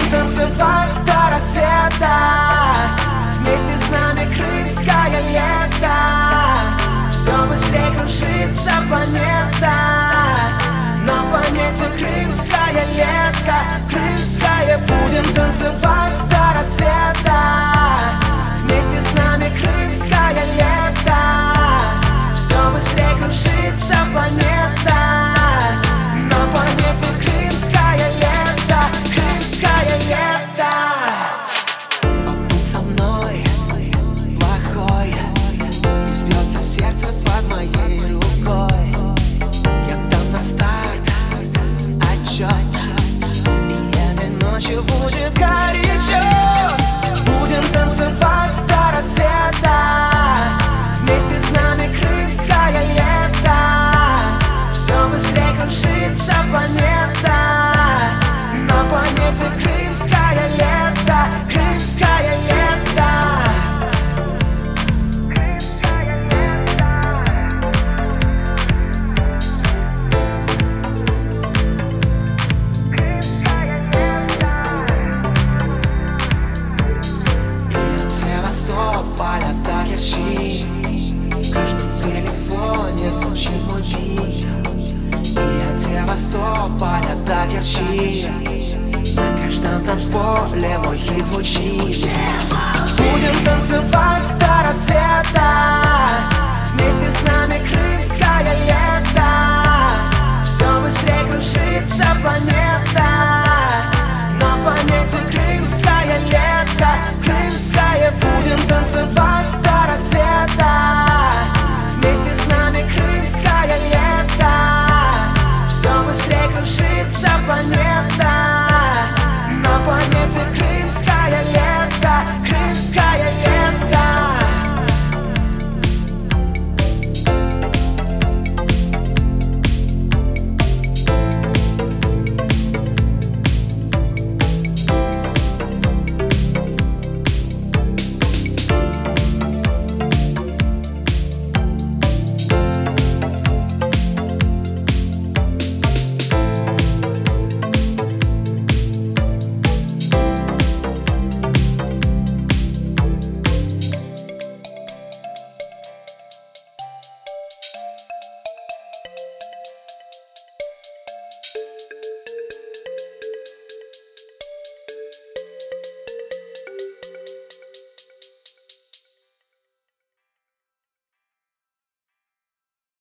Будем танцевать до рассвета, вместе с нами крымское лето. Все быстрее кружится планета, на планете крымское лето. Крымское. Будем танцевать до рассвета, вместе с нами крымское лето. Все быстрее кружится планета, на планете крымское лето. Крымское лето. Побудь со мной, плохой, пусть бьется сердце под моей рукой. Я дам на старт отчет, и этой ночью будет горячо. Будем танцевать до рассвета, вместе с нами крымское лето. Все быстрее кружится планета, на планете крымское лето. Крымское лето. И от Севастополя до Керчи в каждом телефоне звучит мой бит. И от Севастополя до Керчи на каждом танцполе мой хит звучит. Будем танцевать до рассвета, вместе с нами крымское лето. Все быстрее кружится планета,